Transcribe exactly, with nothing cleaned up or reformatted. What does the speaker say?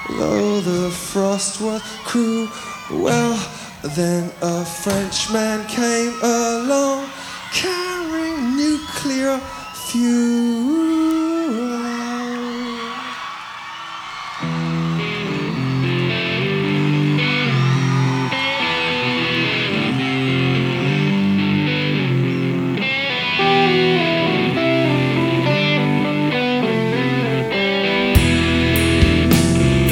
Though the frost was cruel, well, then a Frenchman came along carrying nuclear fuel.